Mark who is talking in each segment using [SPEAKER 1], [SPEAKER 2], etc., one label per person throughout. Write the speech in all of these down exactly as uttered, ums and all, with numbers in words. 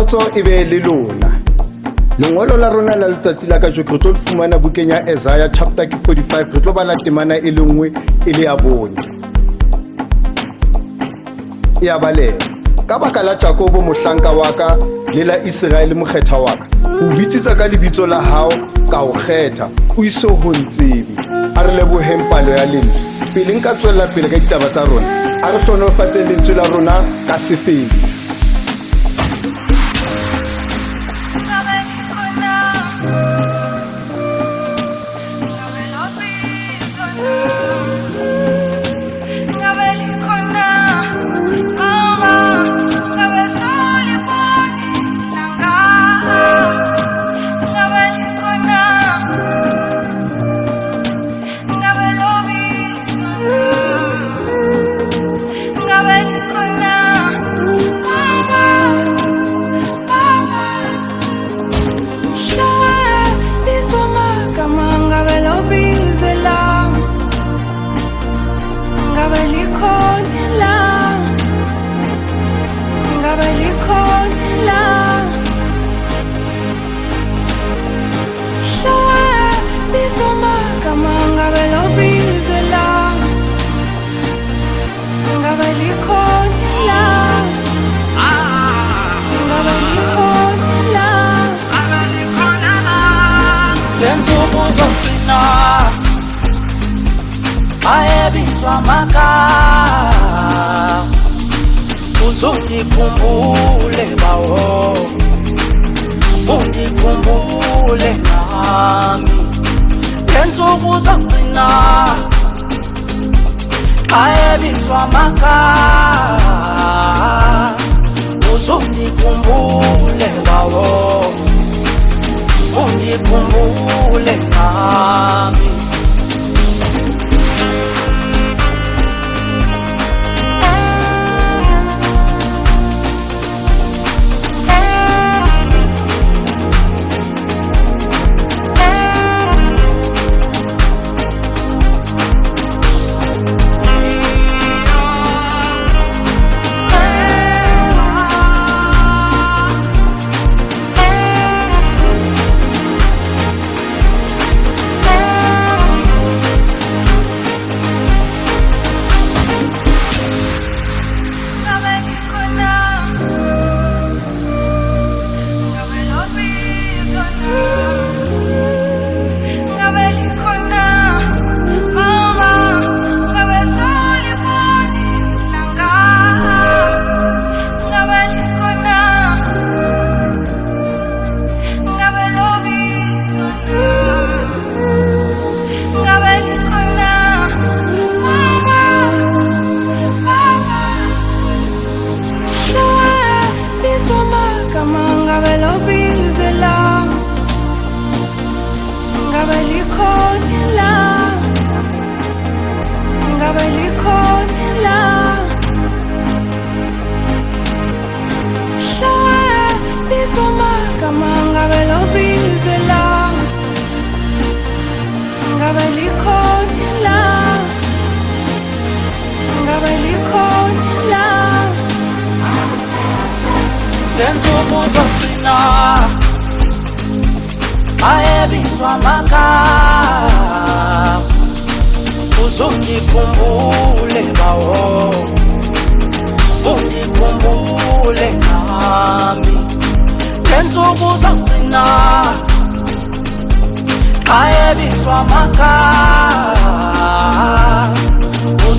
[SPEAKER 1] Kgotso e be le lona. Lengolo la rona la letsatsi la ka jeko re tlo fumana bukeng ya Isaiah chapter forty-five re tlo bala temana e le nngwe e le ya bone. Ya bale ka baka la Jakobo mohlanka wa ka le la Israel mokgetha wa ka o bitsitsa ka lebitso la hao ka o kgetha o iso ho ntsebi a re lebohe mpalo ya lena pele nka tswela pele ka ditaba tsa rona a re hlonofatse lentswe la rona ka sefeli.
[SPEAKER 2] Ayebizwa maka uzungikumbule bawo ungikumbule nami lensuku zongcina ayebizwa maka uzungikumbule bawo ungikumbule nami. Lensuku zongcina ayebizwa maka uzungikumbule bawo ungikumbule nami lensuku zongcina ayebizwa maka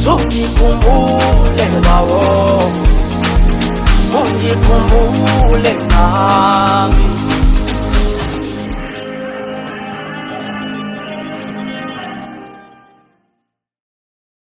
[SPEAKER 2] uzungikumbule bawo ungikumbule